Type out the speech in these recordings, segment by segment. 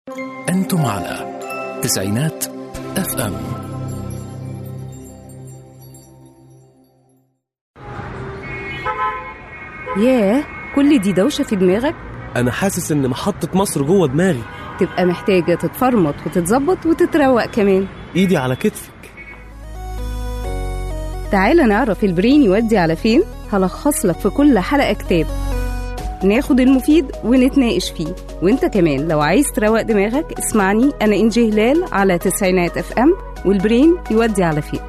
أنتم على تسعينات اف ام. ياه، كل دي دوشة في دماغك؟ أنا حاسس إن محطة مصر جوه دماغي. تبقى محتاجة تتفرمط وتتظبط وتتروق كمان. إيدي على كتفك. تعالى نعرف البرين يودي على فين. هلخص لك في كل حلقة كتاب، ناخد المفيد ونتناقش فيه. وانت كمان لو عايز تروق دماغك اسمعني، أنا إنجي هلال على تسعينات اف ام، والبرين يودي على فين.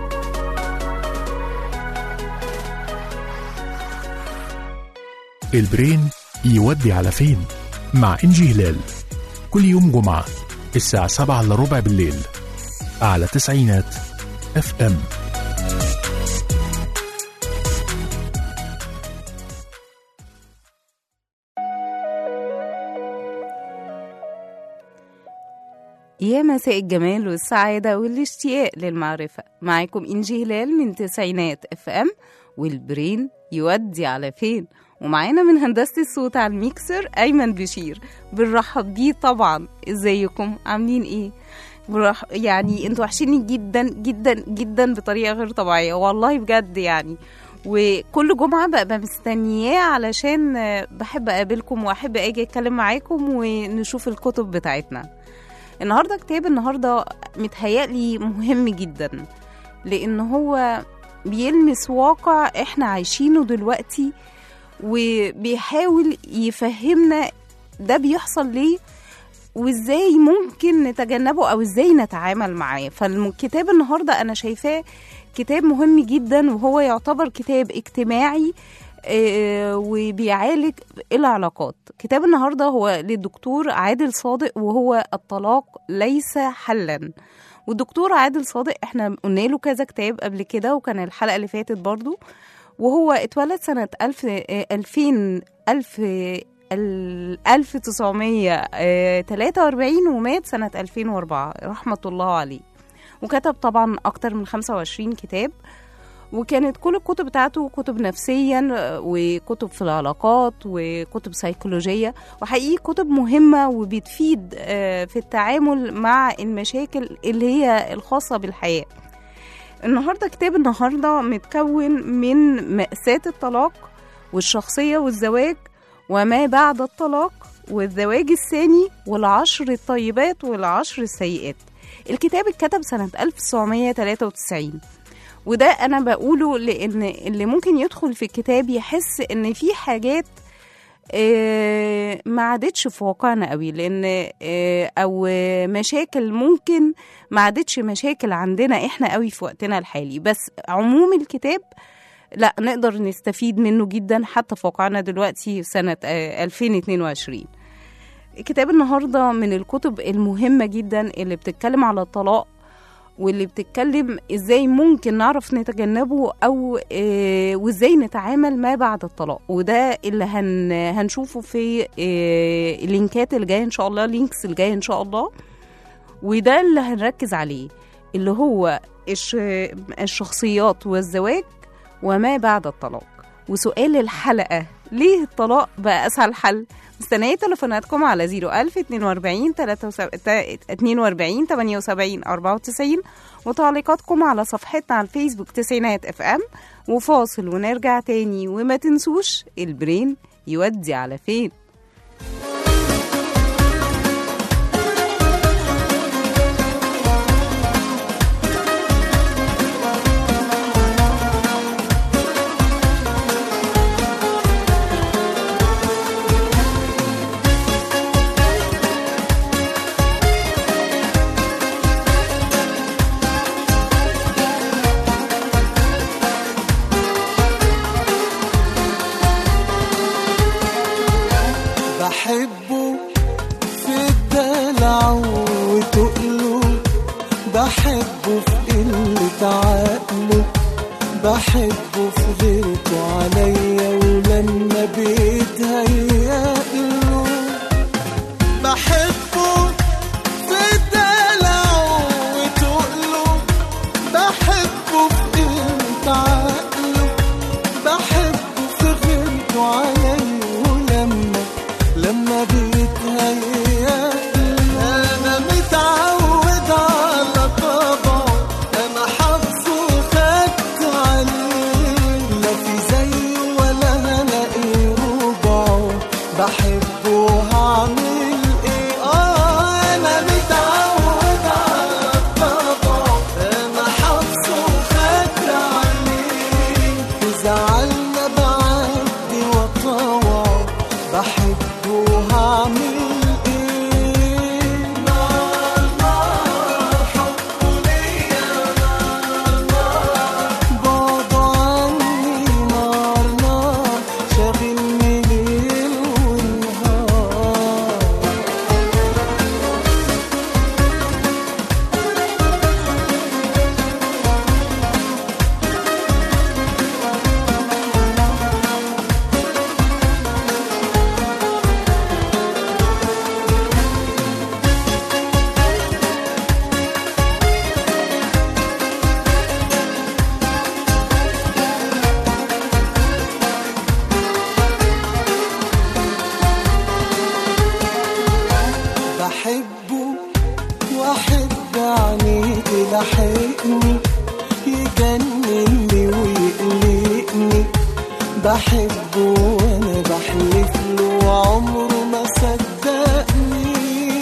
البرين يودي على فين مع إنجي هلال، كل يوم جمعة الساعة 7:15 بالليل على تسعينات اف ام. يا مساء الجمال والسعادة والاشتياق للمعرفة، معاكم إنجي هلال من تسعينات اف ام، والبرين يودي على فين. ومعانا من هندسة الصوت على الميكسر أيمن بشير، بنرحب بيه طبعا. ازيكم عاملين ايه؟ يعني انتوا وحشيني جدا جدا جدا بطريقة غير طبيعية والله بجد يعني. وكل جمعة ببقى مستنياه علشان بحب أقابلكم وأحب أجي أتكلم معاكم ونشوف الكتب بتاعتنا. النهاردة متهيألي مهم جدا، لأن هو بيلمس واقع احنا عايشينه دلوقتي، وبيحاول يفهمنا ده بيحصل ليه وازاي ممكن نتجنبه او ازاي نتعامل معاه. فالكتاب النهاردة انا شايفاه كتاب مهم جدا، وهو يعتبر كتاب اجتماعي وبيعالج العلاقات. كتاب النهاردة هو للدكتور عادل صادق، وهو الطلاق ليس حلا. والدكتور عادل صادق احنا قلنا له كذا كتاب قبل كده، وكان الحلقة اللي فاتت برضو. وهو اتولد سنة 1943 ومات سنة 2004 رحمة الله عليه. وكتب طبعا أكتر من 25 كتاب، وكانت كل الكتب بتاعته كتب نفسيا وكتب في العلاقات وكتب سيكولوجية، وحقيقي كتب مهمة وبتفيد في التعامل مع المشاكل اللي هي الخاصة بالحياة. كتاب النهاردة متكون من مأساة الطلاق والشخصية والزواج وما بعد الطلاق والزواج الثاني والعشر الطيبات والعشر السيئات. الكتاب اتكتب سنة 1993، وده أنا بقوله لأن اللي ممكن يدخل في الكتاب يحس إن في حاجات ما عادتش في واقعنا قوي، لأن أو مشاكل ممكن ما عادتش مشاكل عندنا إحنا قوي في وقتنا الحالي. بس عموم الكتاب لا نقدر نستفيد منه جدا حتى في واقعنا دلوقتي سنة 2022. كتاب النهاردة من الكتب المهمة جدا اللي بتتكلم على الطلاق، واللي بتتكلم ازاي ممكن نعرف نتجنبه او وازاي نتعامل ما بعد الطلاق. وده اللي هنشوفه في اللينكات اللي جايه ان شاء الله، لينكس الجايه ان شاء الله. وده اللي هنركز عليه، اللي هو الشخصيات والزواج وما بعد الطلاق. وسؤال الحلقة، ليه الطلاق بقى أسهل حل؟ مستنية تليفوناتكم على 01000 42 78 94 وتعليقاتكم على صفحتنا على الفيسبوك تسعينات اف ام. وفاصل ونرجع تاني، وما تنسوش البرين يودي على فين. بحبه في الدلع وتقله، بحبه في قلة عقله، بحبه في غيرته عليا ولما بيتهيأله. بحبه في الدلع وتقله، بحبه في قلة عقله، بحبه في غيرته عليا ولما بيتهيأله. بحبه وانا بحلف له عمره ما صدقني.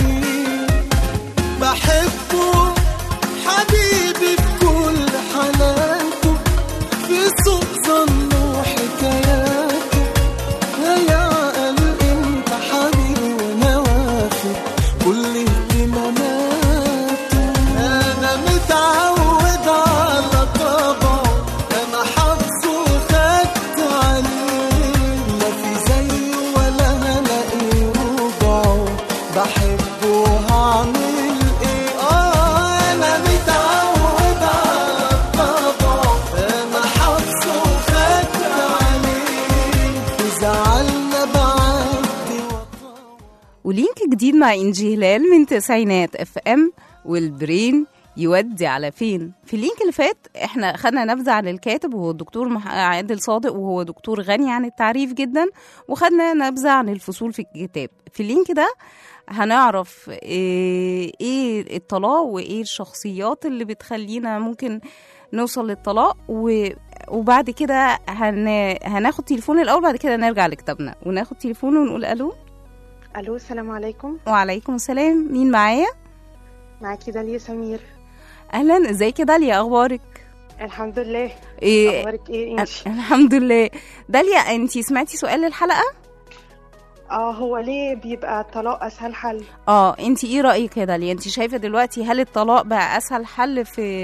بحبه حبيبي بكل حالاته، في سوء ظنه وحكاياته. يا قال انت حبيبي وانا وافق كل اهتماماته. انا متعود على طبعه، انا حافظه وخدت عليه، لا في زيه ولا هلاقي ربعه. بحبه وهعمل ايه؟ انا متعود على طبعه، انا حافظه وخدت عليه، وزعلنا بعدي وطبعه. ولينك جديد مع إنجي هلال من تسعينات اف ام، والبرين يودي على فين. في اللينك اللي فات احنا خدنا نبذة عن الكاتب وهو الدكتور عادل صادق، وهو دكتور غني عن التعريف جدا، وخدنا نبذة عن الفصول في الكتاب. في اللينك ده هنعرف ايه الطلاق وايه الشخصيات اللي بتخلينا ممكن نوصل للطلاق، وبعد كده هناخد تليفون الأول، بعد كده نرجع لكتابنا وناخد تليفون ونقول ألو. الو، السلام عليكم. وعليكم السلام، مين معايا؟ معاكي داليا سمير. اهلا، ازيك يا داليا؟ اخبارك؟ الحمد لله. إيه؟ اخبارك ايه انتي؟ الحمد لله. داليا، انتي سمعتي سؤال الحلقه؟ هو ليه بيبقى الطلاق اسهل حل؟ انتي ايه رايك يا داليا؟ انتي شايفه دلوقتي هل الطلاق بقى اسهل حل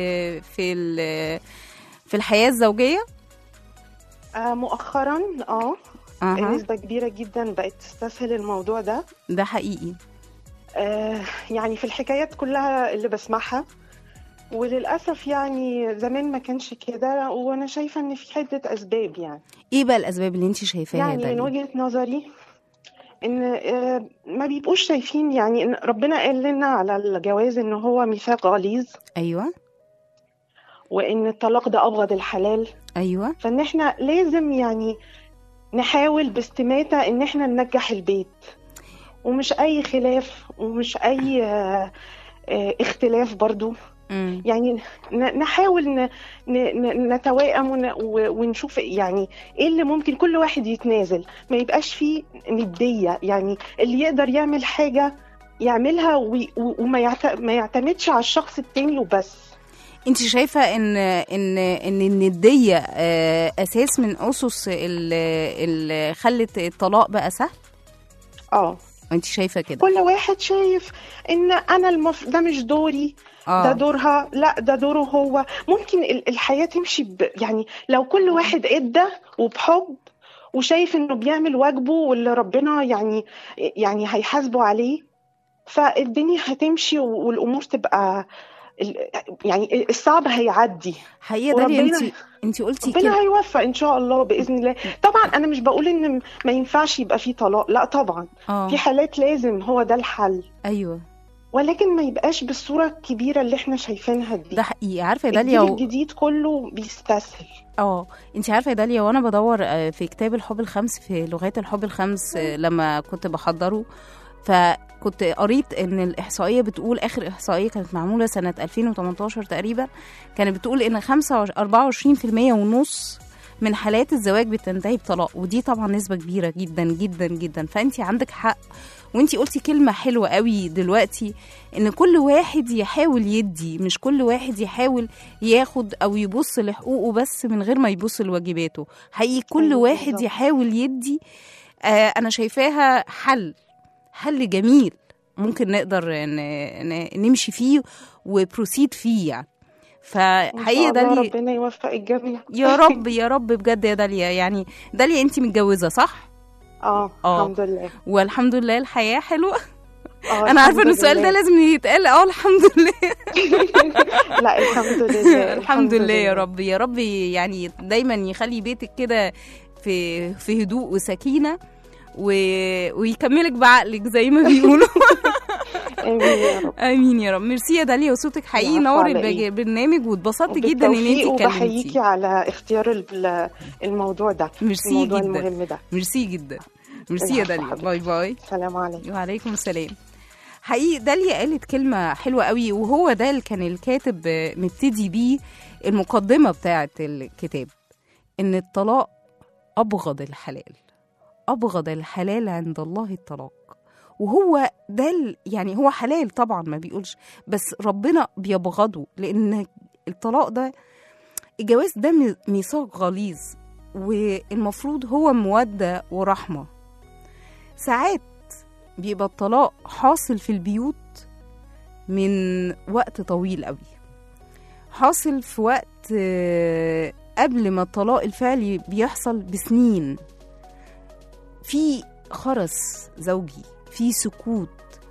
في الحياه الزوجيه؟ مؤخرا نسبه كبيره جدا بقت تستسهل الموضوع ده. ده حقيقي. يعني في الحكايات كلها اللي بسمعها، وللأسف يعني زمان ما كانش كده، وأنا شايفة إن في عدة أسباب. يعني إيه بقى الأسباب اللي أنتي شايفاها يعني من وجهة نظري إن ما بيبقوش شايفين، يعني إن ربنا قال لنا على الجواز إن هو ميثاق غليظ. أيوة. وإن الطلاق ده أبغض الحلال. أيوة. فإن إحنا لازم يعني نحاول باستماتة إن إحنا ننجح البيت، ومش أي خلاف ومش أي اختلاف برضو. يعني نحاول نتوائم ونشوف يعني ايه اللي ممكن كل واحد يتنازل، ما يبقاش فيه ندية. يعني اللي يقدر يعمل حاجة يعملها وما يعتمدش على الشخص التاني وبس. انت شايفة ان الندية اساس من اسس اللي خلت الطلاق بقى سهل؟ انت شايفة كده؟ كل واحد شايف ان انا ده مش دوري، ده دورها، لا ده دوره هو. ممكن الحياة تمشي يعني لو كل واحد ادى وبحب وشايف انه بيعمل واجبه واللي ربنا يعني هيحاسبه عليه، فالدنيا هتمشي والامور تبقى يعني الصعب هيعدي. حقيقة داليا انت قلتي كده، ربنا هيوفق ان شاء الله باذن الله. طبعا انا مش بقول ان ما ينفعش يبقى فيه طلاق، لا طبعا. في حالات لازم هو ده الحل. ايوه، ولكن ما يبقاش بالصوره الكبيره اللي احنا شايفينها دي. ده حقيقي. عارفه يا داليا، الجديد كله بيستسهل. انت عارفه يا داليا، وانا بدور في كتاب الحب الخمس، في لغات الحب الخمس، لما كنت بحضره فكنت قريت ان الاحصائيه بتقول، اخر احصائيه كانت معموله سنه 2018 تقريبا، كانت بتقول ان 24% ونص من حالات الزواج بتنتهي بطلاق، ودي طبعا نسبه كبيره جدا جدا جدا. فانت عندك حق، وانتي قلتي كلمة حلوة قوي دلوقتي، ان كل واحد يحاول يدي، مش كل واحد يحاول ياخد او يبص لحقوقه بس من غير ما يبص لواجباته. حقيقي كل واحد يحاول يدي. انا شايفاها حل جميل ممكن نقدر نمشي فيه وبروسيد فيه يعني. فحقيقة داليا ربنا يوفق الجميع يا رب يا رب بجد يا داليا. يعني داليا انتي متجوزة صح؟ الحمد لله. والحمد لله الحياة حلوة. انا عارفة ان السؤال ده لازم يتقال. الحمد لله. لا الحمد لله. الحمد لله يا رب يا رب. يعني دايما يخلي بيتك كده في هدوء وسكينة، ويكملك بعقلك زي ما بيقولوا. امين يا رب. امين يا رب. ميرسي يا داليا، وصوتك حقيقي نور البرنامج، واتبسطت جدا ان انت كلمتي. وبحييكي على اختيار الموضوع ده. ميرسي جدا. المهم ده. ميرسي جدا. ميرسي يا داليا. باي باي. السلام عليكم. وعليكم السلام. حقيقي داليا قالت كلمة حلوة قوي، وهو ده اللي كان الكاتب مبتدي بيه المقدمة بتاعة الكتاب، ان الطلاق أبغض الحلال، أبغض الحلال عند الله الطلاق. وهو ده يعني هو حلال طبعا ما بيقولش، بس ربنا بيبغضه، لأن الطلاق ده، الجواز ده ميثاق غليظ، والمفروض هو مودة ورحمة. ساعات بيبقى الطلاق حاصل في البيوت من وقت طويل قوي، حاصل في وقت قبل ما الطلاق الفعلي بيحصل بسنين، في خرس زوجي، في سكوت،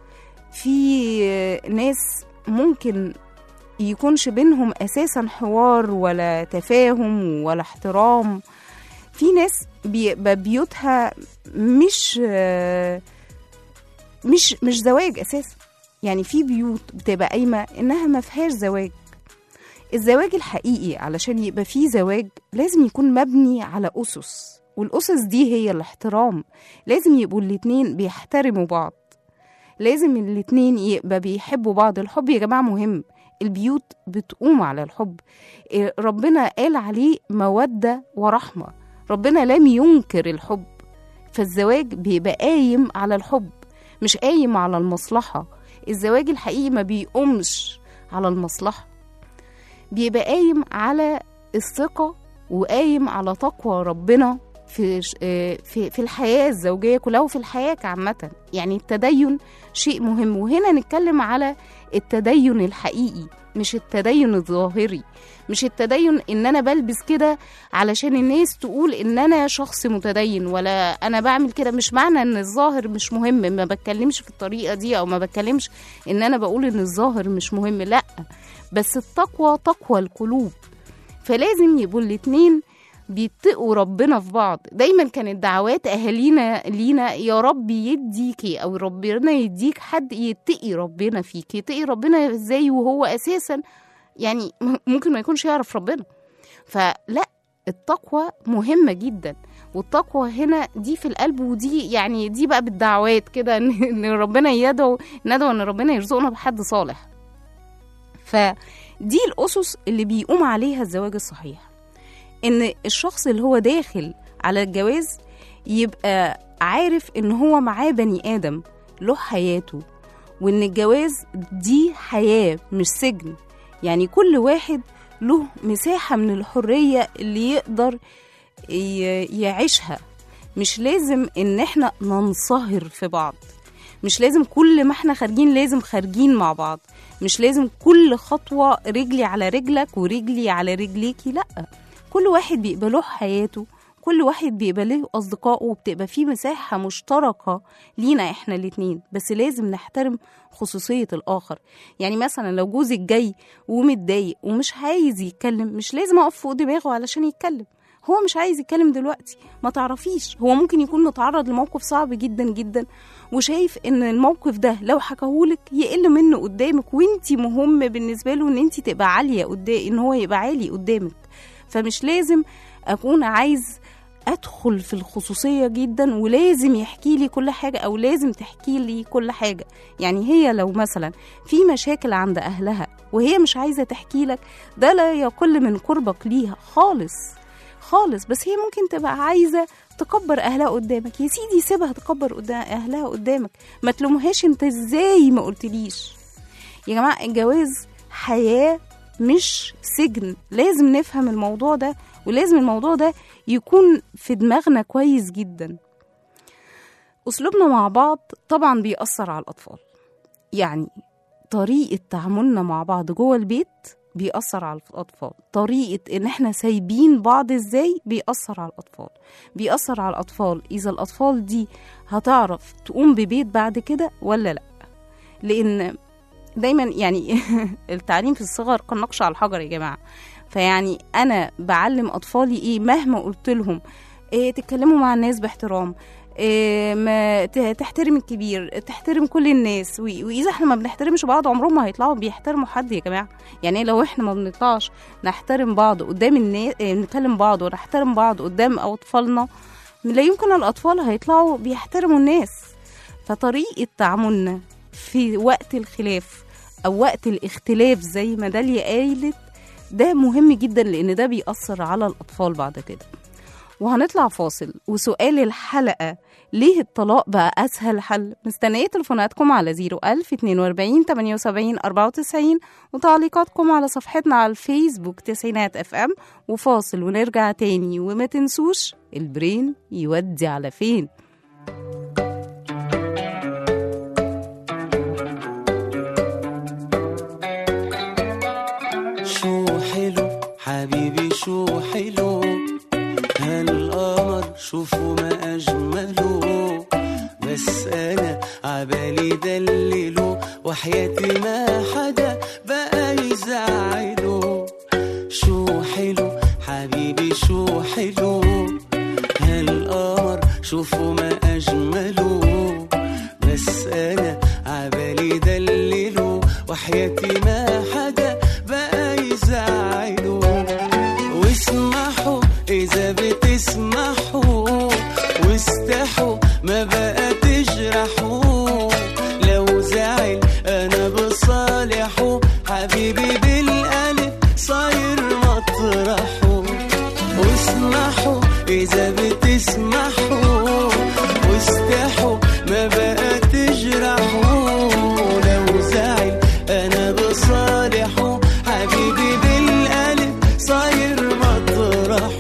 في ناس ممكن يكونش بينهم أساسا حوار ولا تفاهم ولا احترام. في ناس بيبقى بيوتها مش زواج أساسا، يعني في بيوت بتبقى قايمة إنها ما فيهاش زواج. الزواج الحقيقي علشان يبقى فيه زواج لازم يكون مبني على أسس، والأسس دي هي الاحترام. لازم يبقوا الاتنين بيحترموا بعض، لازم الاتنين يبقى بيحبوا بعض. الحب يا جماعة مهم، البيوت بتقوم على الحب. ربنا قال عليه مودة ورحمة، ربنا لم ينكر الحب. فالزواج بيبقى قايم على الحب، مش قايم على المصلحة. الزواج الحقيقي ما بيقومش على المصلحة، بيبقى قايم على الثقة وقايم على تقوى ربنا في الحياة الزوجية كلها وفي الحياة عامة. يعني التدين شيء مهم، وهنا نتكلم على التدين الحقيقي، مش التدين الظاهري، مش التدين ان انا بلبس كده علشان الناس تقول ان انا شخص متدين، ولا انا بعمل كده. مش معنى ان الظاهر مش مهم، ما بتكلمش في الطريقة دي، او ما بتكلمش ان انا بقول ان الظاهر مش مهم، لا، بس التقوى تقوى القلوب. فلازم يبقوا الاتنين بيتقوا ربنا في بعض. دايما كانت دعوات اهالينا لينا يا رب يديكي، او ربنا يديك حد يتقي ربنا فيك. يتقي ربنا ازاي وهو اساسا يعني ممكن ما يكونش يعرف ربنا؟ فلا، التقوى مهمة جدا، والتقوى هنا دي في القلب، ودي يعني دي بقى بالدعوات كده ان ربنا ندعو ان ربنا يرزقنا بحد صالح. فدي الأسس اللي بيقوم عليها الزواج الصحيح، ان الشخص اللي هو داخل على الجواز يبقى عارف ان هو معاه بني آدم له حياته، وان الجواز دي حياة مش سجن. يعني كل واحد له مساحة من الحرية اللي يقدر يعيشها. مش لازم ان احنا ننصهر في بعض، مش لازم كل ما احنا خارجين لازم خارجين مع بعض، مش لازم كل خطوة رجلي على رجلك ورجلي على رجليكي، لأ. كل واحد بيبقى له حياته، كل واحد بيبقى له أصدقائه، وبتبقى فيه مساحة مشتركة لينا إحنا الاتنين، بس لازم نحترم خصوصية الآخر. يعني مثلا لو جوزك جاي ومتضايق ومش عايز يتكلم، مش لازم أقف فوق دماغه علشان يتكلم. هو مش عايز يتكلم دلوقتي، ما تعرفيش، هو ممكن يكون متعرض لموقف صعب جدا جدا، وشايف ان الموقف ده لو حكاهولك يقل منه قدامك، وانتي مهم بالنسبة له ان انتي تبقى عالية قدام، ان هو يبقى عالي قدامك. فمش لازم اكون عايز ادخل في الخصوصية جدا ولازم يحكي لي كل حاجة، او لازم تحكي لي كل حاجة. يعني هي لو مثلا في مشاكل عند اهلها وهي مش عايزة تحكي لك، ده لا يقل من قربك ليها خالص خالص. بس هي ممكن تبقى عايزة تكبر أهلها قدامك، يا سيدي سيبها تكبر أهلها قدامك، ما تلومهاش انت ازاي ما قلتليش. يا جماعة الجواز حياة مش سجن، لازم نفهم الموضوع ده، ولازم الموضوع ده يكون في دماغنا كويس جدا. أسلوبنا مع بعض طبعا بيأثر على الأطفال، يعني طريقة تعاملنا مع بعض جوه البيت بيأثر على الأطفال، طريقة إن إحنا سايبين بعض إزاي بيأثر على الأطفال، بيأثر على الأطفال إذا الأطفال دي هتعرف تقوم ببيت بعد كده ولا لأ. لأن دايما يعني التعليم في الصغر كالنقش على الحجر يا جماعة. فيعني أنا بعلم أطفالي إيه مهما قلت لهم إيه، تتكلموا مع الناس باحترام، ما تحترم الكبير، تحترم كل الناس. واذا احنا ما بنحترمش بعض عمرهم ما هيطلعوا بيحترموا حد يا جماعه. يعني لو احنا ما بنطلعش نحترم بعض قدام الناس، نكلم بعض ونحترم بعض قدام اطفالنا، لا يمكن الاطفال هيطلعوا بيحترموا الناس. فطريقه تعاملنا في وقت الخلاف او وقت الاختلاف زي ما داليا قالت ده مهم جدا، لان ده بيأثر على الاطفال بعد كده. وهنطلع فاصل. وسؤال الحلقة: ليه الطلاق بقى أسهل حل؟ مستنية تليفوناتكم على 01000 42 78 94 وتعليقاتكم على صفحتنا على الفيسبوك تسعينات اف ام. وفاصل ونرجع تاني، وما تنسوش البرين يودي على فين. شو حلو حبيبي شو حلو هالقمر شوفوا ما أجمله، بس أنا عبالي دلله وحياتي ما حدا بقى يزعله. شو حلو حبيبي شو حلو هالقمر شوفوا ما أجمله، بس أنا عبالي دلله وحياتي ما حدا بقى يزعله. واسمحوا إذا بتسمحوا واستحوا ما بقى تجرحوا، لو زعل أنا بصالحه حبيبي بالقلب صاير مطرحه. واسمحوا إذا بتسمحوا واستحوا ما بقى تجرحوا، لو زعل أنا بصالحه حبيبي بالقلب صاير مطرحه.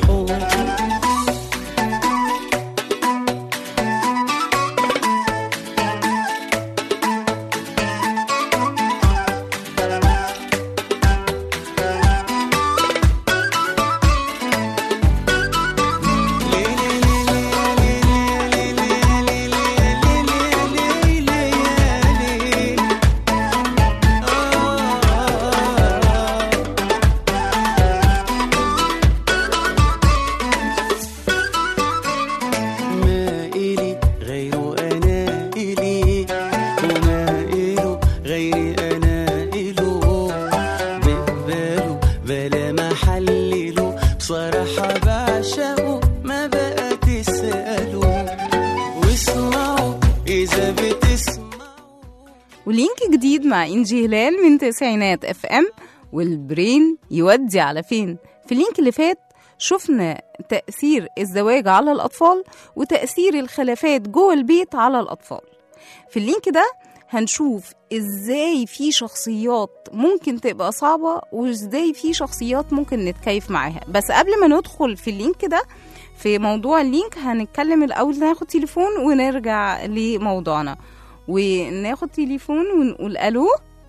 ولينك جديد مع إنجي هلال من تسعينات اف ام والبرين يودي على فين. في اللينك اللي فات شفنا تأثير الزواج على الأطفال وتأثير الخلافات جوه البيت على الأطفال. في اللينك ده هنشوف إزاي في شخصيات ممكن تبقى صعبة وإزاي في شخصيات ممكن نتكيف معاها. بس قبل ما ندخل في اللينك ده، في موضوع اللينك هنتكلم الأول، ناخد تليفون ونرجع لموضوعنا. وناخد تليفون ونقول ألو.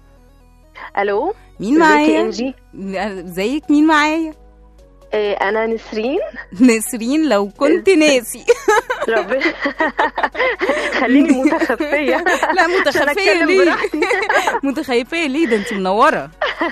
ألو، مين معايا؟ إنجي. ازيك؟ مين معايا؟ أنا نسرين. نسرين لو كنت ناسي. ربنا خليني متخفية. لا متخفية ليه؟ متخفية ليه؟ ده انت منورة.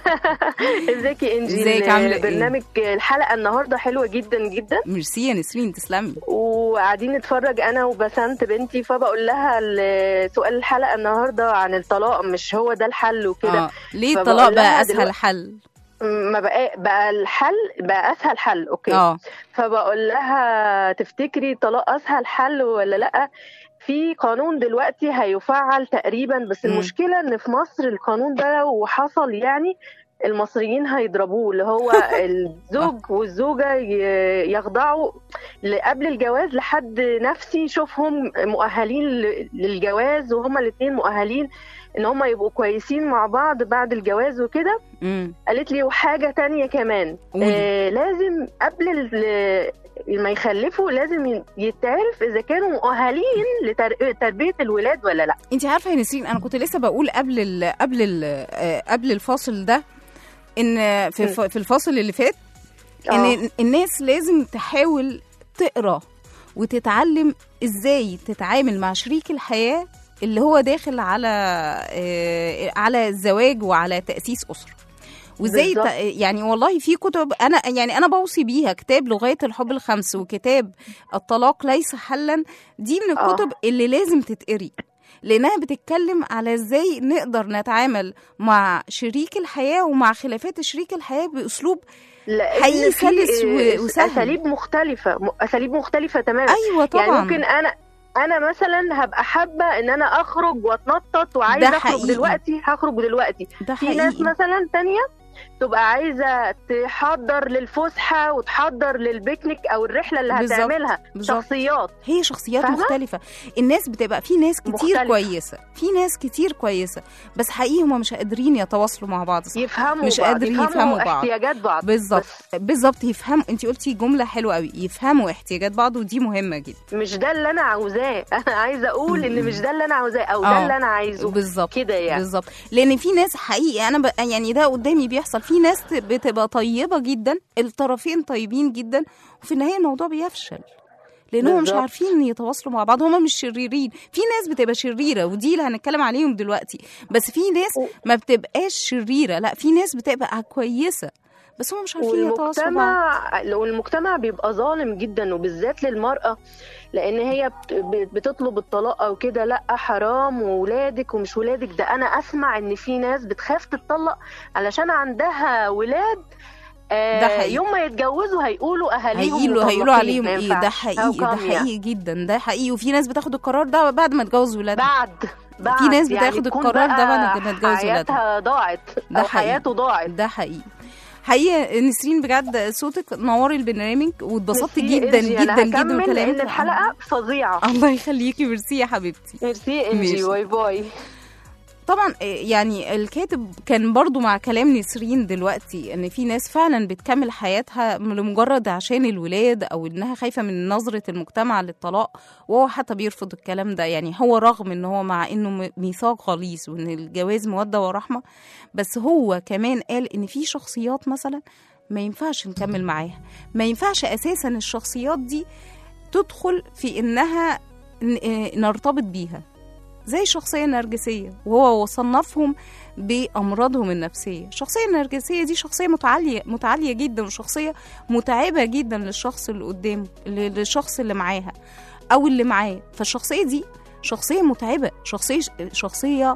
ازيك يا إنجي؟ ازيك، عاملة ايه؟ برنامج الحلقة النهاردة حلوة جدا جدا. ميرسي يا نسرين، تسلمي. وقاعدين نتفرج أنا وبسنت بنتي، فبقول لها سؤال الحلقة النهاردة عن الطلاق، مش هو ده الحل وكده. ليه الطلاق بقى أسهل حل؟ ما بقى الحل بقى اسهل حل. اوكي. فبقول لها تفتكري طلاق اسهل حل ولا لا؟ في قانون دلوقتي هيفعل تقريبا، بس المشكله ان في مصر القانون ده وحصل يعني المصريين هيضربوه، اللي هو الزوج والزوجه يخضعوا قبل الجواز لحد نفسي يشوفهم مؤهلين للجواز، وهما الاثنين مؤهلين ان هم يبقوا كويسين مع بعض بعد الجواز وكده. قالت لي وحاجة تانية كمان، لازم قبل ما يخلفوا لازم يتعرف اذا كانوا مؤهلين لتربية الولاد ولا لا. انت عارفة يا نسرين، انا كنت لسه بقول قبل الفاصل ده ان في الفاصل اللي فات ان الناس لازم تحاول تقرأ وتتعلم ازاي تتعامل مع شريك الحياة اللي هو داخل على الزواج وعلى تأسيس أسرة، وازاي يعني والله في كتب انا بوصي بيها، كتاب لغاية الحب الخمس وكتاب الطلاق ليس حلا، دي من الكتب اللي لازم تتقري، لأنها بتتكلم على ازاي نقدر نتعامل مع شريك الحياة ومع خلافات شريك الحياة بأسلوب حقيقي سلس وسهل. أساليب مختلفة تماما. أيوة طبعا. يعني ممكن أنا مثلا هبقى حابة إن أنا أخرج وأتنطط وعايزة أخرج دلوقتي، هخرج دلوقتي. في ناس مثلا تانية تبقى عايزه تحضر للفسحه وتحضر للبيكنيك او الرحله اللي هتعملها. شخصيات، هي شخصيات مختلفه. الناس بتبقى في ناس كتير مختلفة. كويسه، في ناس كتير كويسه، بس حقيقي هم مش قادرين يتواصلوا مع بعض صح. يفهموا مش قادرين يفهموا بعض، احتياجات بعض. بالظبط يفهموا. انت قلتي جمله حلوه قوي، يفهموا احتياجات بعض، ودي مهمه جدا. مش ده اللي انا عاوزاه، انا عايزه اقول ان مش ده اللي انا عاوزاه او ده اللي انا عايزه بالظبط كده يعني. بالظبط، لان في ناس حقيقي انا يعني ده قدامي بيحصل، في ناس بتبقى طيبه جدا، الطرفين طيبين جدا، وفي النهايه الموضوع بيفشل لانهم مش عارفين يتواصلوا مع بعض. هم مش شريرين، في ناس بتبقى شريره ودي اللي هنتكلم عليهم دلوقتي، بس في ناس ما بتبقاش شريره، لا في ناس بتبقى كويسه بس هم مش عارفين يتواصلوا مع بعض. والمجتمع بيبقى ظالم جدا، وبالذات للمرأة، لان هي بتطلب الطلاق او كده. لا حرام، وولادك ومش ولادك. ده انا اسمع ان في ناس بتخاف تتطلق علشان عندها ولاد. يوم ما يتجوزوا هيقولوا اهاليهم هيقولوا عليهم ايه. ده حقيقي، ده حقيقي جدا، ده حقيقي. وفي ناس بتاخد القرار ده بعد ما تجوز ولادها. بعد في ناس بتاخد القرار ده بعد ما تجوز ولادها، حياتها ضاعت او حياته ضاعت. ده حقيقي نسرين بجد صوتك نوري البرنامج، واتبسطت جدا جدا جدا من كلامك، لان الحلقه فظيعه. الله يخليكي، ميرسي يا حبيبتي. ميرسي انجي، باي باي. طبعا يعني الكاتب كان برضو مع كلام نسرين دلوقتي ان في ناس فعلا بتكمل حياتها لمجرد عشان الولاد او انها خايفه من نظره المجتمع للطلاق، وهو حتى بيرفض الكلام ده. يعني هو رغم ان هو مع انه ميثاق غليظ وان الجواز موده ورحمه، بس هو كمان قال ان في شخصيات مثلا ما ينفعش نكمل معاها، ما ينفعش اساسا الشخصيات دي تدخل في انها نرتبط بيها، زي الشخصية النرجسية، وهو صنفهم بأمراضهم النفسية. الشخصية النرجسية دي شخصية متعالية جدا، وشخصية متعبة جدا للشخص اللي قدامه، للشخص اللي معاها أو اللي معاه. فالشخصية دي شخصية متعبة، شخصية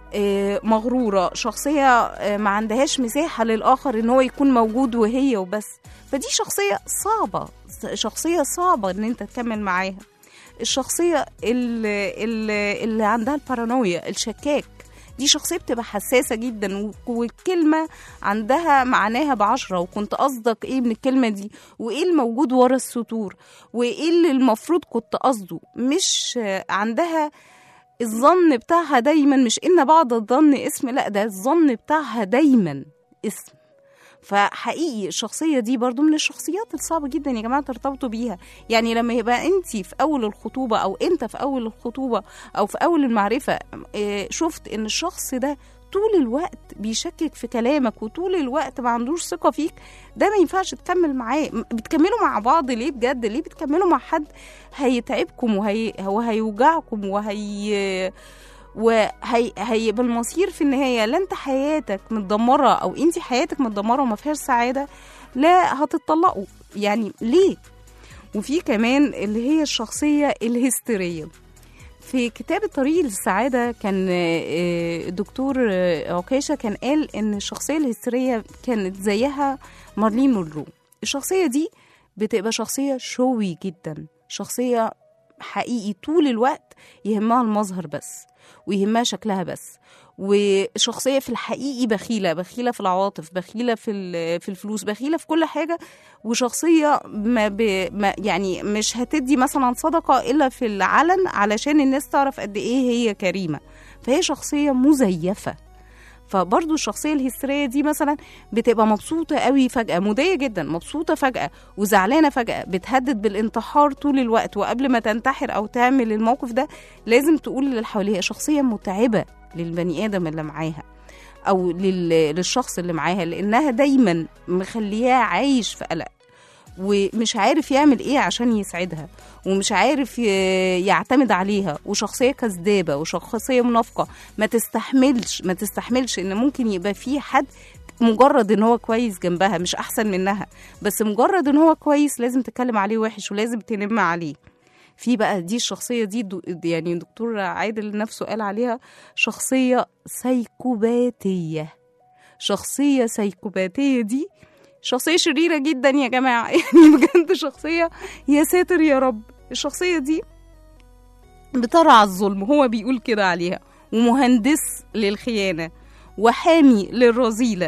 مغرورة، شخصية ما عندهاش مساحة للآخر إن هو يكون موجود وهي وبس. فدي شخصية صعبة إن أنت تكمل معاها. الشخصية اللي عندها البارانويا، الشكاك، دي شخصية بتبقى حساسة جدا، والكلمة عندها معناها ب10، وكنت قصدك ايه من الكلمة دي، وايه الموجود ورا السطور، وايه اللي المفروض كنت قصده. مش عندها الظن بتاعها دايما، مش ان بعض الظن اسم، لا ده الظن بتاعها دايما اسم. فحقيقي الشخصية دي برضو من الشخصيات الصعبة جدا يا جماعة ترتبطوا بيها. يعني لما يبقى انت في أول الخطوبة أو انت في أول الخطوبة أو في أول المعرفة شفت ان الشخص ده طول الوقت بيشكك في كلامك وطول الوقت ما عندوش ثقة فيك، ده ما ينفعش تكمل معاه. بتكملوا مع بعض ليه بجد؟ ليه بتكملوا مع حد هيتعبكم وهيوجعكم وهيبقى المصير في النهاية لا انت حياتك متدمرة او انت حياتك متدمرة وما فيهاش سعادة، لا هتطلقوا. يعني ليه؟ وفي كمان اللي هي الشخصية الهستيرية. في كتاب الطريق للسعادة كان الدكتور عكاشة كان قال ان الشخصية الهستيرية كانت زيها مارلين مونرو. الشخصية دي بتبقى شخصية شوي جدا، شخصية حقيقي طول الوقت يهمها المظهر بس ويهمها شكلها بس، وشخصية في الحقيقي بخيلة في العواطف، بخيلة في الفلوس، بخيلة في كل حاجة. وشخصية ما يعني مش هتدي مثلا صدقة إلا في العلن علشان الناس تعرف قد إيه هي كريمة. فهي شخصية مزيفة. فبرضو الشخصية الهستيرية دي مثلا بتبقى مبسوطة قوي فجأة، مضايقة جدا، مبسوطة فجأة وزعلانة فجأة، بتهدد بالانتحار طول الوقت، وقبل ما تنتحر أو تعمل الموقف ده لازم تقول للي حواليها. شخصية متعبة للبني آدم اللي معاها أو للشخص اللي معاها، لأنها دايما مخليها عايش في قلق ومش عارف يعمل ايه عشان يسعدها، ومش عارف يعتمد عليها. وشخصية كذابة وشخصية منافقة، ما تستحملش ان ممكن يبقى في حد مجرد ان هو كويس جنبها، مش احسن منها، بس مجرد ان هو كويس لازم تتكلم عليه وحش ولازم تنم عليه. في بقى دي الشخصية دي يعني دكتور عادل نفسه قال عليها شخصية سايكوباتية. شخصية سايكوباتية دي شخصية شريرة جدا يا جماعة، يعني بجد شخصية يا ساتر يا رب. الشخصية دي بترعى الظلم، هو بيقول كده عليها، ومهندس للخيانة وحامي للرذيلة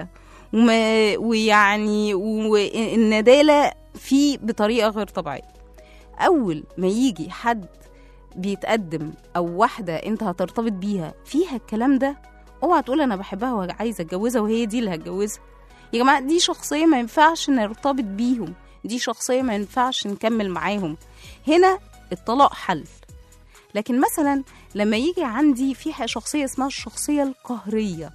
ويعني والندالة فيه بطريقة غير طبيعية. أول ما يجي حد بيتقدم أو واحدة أنت هترتبط بيها فيها الكلام ده، اوعى تقول أنا بحبها وعايزة أتجوزها وهي دي اللي هتجوزها. يا جماعة دي شخصية ما ينفعش نرتبط بيهم، دي شخصية ما ينفعش نكمل معاهم. هنا الطلاق حل. لكن مثلا لما يجي عندي في شخصية اسمها الشخصية القهرية.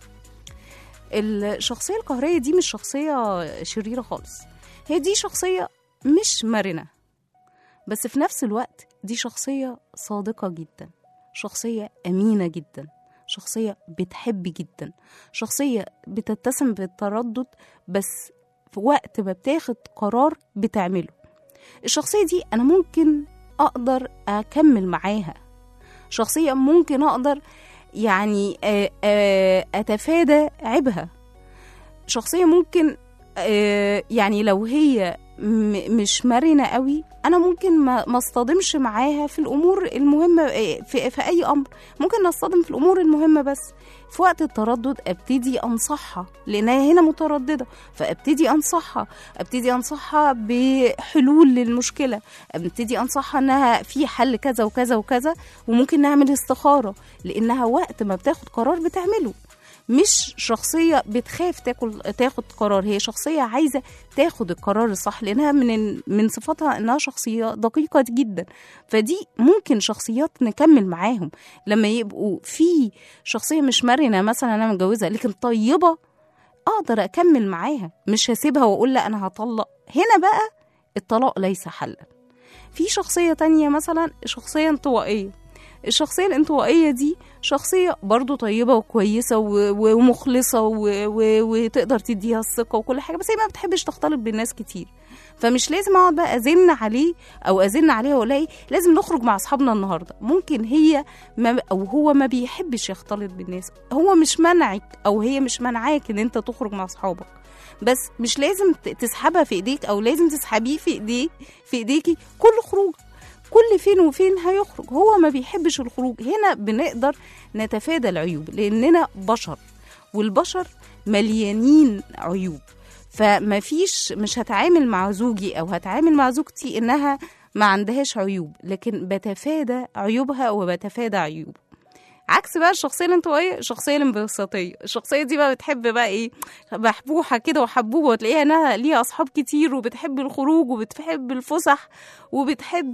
الشخصية القهرية دي مش شخصية شريرة خالص، هي دي شخصية مش مرنة، بس في نفس الوقت دي شخصية صادقة جدا، شخصية أمينة جدا، شخصية بتحب جدا، شخصية بتتسم بالتردد بس في وقت ما بتاخد قرار بتعمله. الشخصية دي أنا ممكن أقدر أكمل معاها، شخصية ممكن أقدر يعني أتفادى عيبها، شخصية ممكن يعني لو هي مش مرنة قوي أنا ممكن ما اصطدمش معاها في الأمور المهمة. في أي أمر ممكن نصطدم في الأمور المهمة، بس في وقت التردد أبتدي أنصحها لأنها هنا مترددة، فأبتدي أنصحها بحلول للمشكلة، أبتدي أنصحها أنها في حل كذا وكذا وكذا، وممكن نعمل استخارة لأنها وقت ما بتاخد قرار بتعمله. مش شخصية بتخاف تاخد قرار، هي شخصية عايزة تاخد القرار الصح لأنها من صفاتها أنها شخصية دقيقة جدا. فدي ممكن شخصيات نكمل معاهم. لما يبقوا في شخصية مش مرنة مثلا أنا متجوزة لكن طيبة أقدر أكمل معاها، مش هسيبها وأقول لا أنا هطلق. هنا بقى الطلاق ليس حلا. في شخصية تانية مثلا شخصية انطوائية. الشخصية الانطوائية دي شخصية برضو طيبة وكويسة ومخلصة وتقدر تديها الثقة وكل حاجة، بس هي ما بتحبش تختلط بالناس كتير. فمش لازم اقعد بقى أزن عليه أو أزن عليها وأقول لها لازم نخرج مع أصحابنا النهاردة. ممكن هي أو هو ما بيحبش يختلط بالناس، هو مش منعك أو هي مش منعاك إن أنت تخرج مع أصحابك، بس مش لازم تسحبها في إيديك أو لازم تسحبيه في إيديكي كل خروج. كل فين وفين هيخرج، هو ما بيحبش الخروج. هنا بنقدر نتفادى العيوب لأننا بشر، والبشر مليانين عيوب. فما فيش مش هتعامل مع زوجي أو هتعامل مع زوجتي إنها ما عندهاش عيوب، لكن بتفادى عيوبها وبتفادى عيوبه. عكس بقى الشخصية الانطوائية، الشخصية الانبساطية. الشخصية دي بقى بتحب بقى ايه، محبوحة كده وحبوبة، وتلاقيها انها ليها اصحاب كتير وبتحب الخروج وبتحب الفسح وبتحب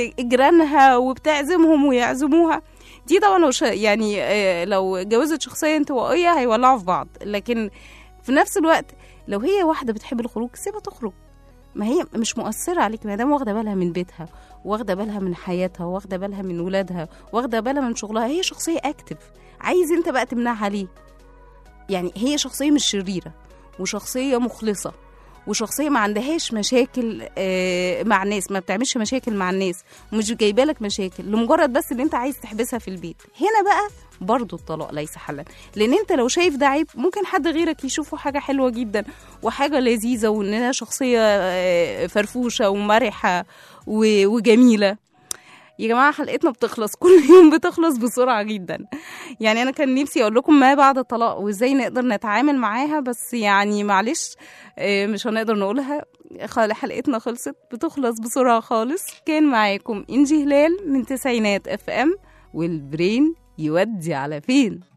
جيرانها وبتعزمهم ويعزموها. دي طبعا يعني لو جوزت شخصية انطوائية هيولعوا في بعض. لكن في نفس الوقت لو هي واحدة بتحب الخروج سيبها تخرج، ما هي مش مؤثرة عليك ما دام واخدة بالها من بيتها، واخدة بالها من حياتها، واخدة بالها من ولادها، واخدة بالها من شغلها. هي شخصية اكتف، عايز انت بقى تمنعها ليه؟ يعني هي شخصية مش شريرة، وشخصية مخلصة، وشخصية ما عندهاش مشاكل مع الناس، ما بتعملش مشاكل مع الناس، ومش جايبالك مشاكل لمجرد بس ان انت عايز تحبسها في البيت. هنا بقى برضو الطلاق ليس حلا، لان انت لو شايف ده عيب ممكن حد غيرك يشوفه حاجة حلوة جدا وحاجة لذيذة، وانها شخصية فرفوشة ومرحة وجميلة. يا جماعة حلقتنا بتخلص كل يوم، بتخلص بسرعة جدا. يعني أنا كان نفسي أقول لكم ما بعد الطلاق وإزاي نقدر نتعامل معاها، بس يعني معلش مش هنقدر نقولها. حلقتنا خلصت، بتخلص بسرعة خالص. كان معاكم إنجي هلال من تسعينات FM، والبرين يودي على فين.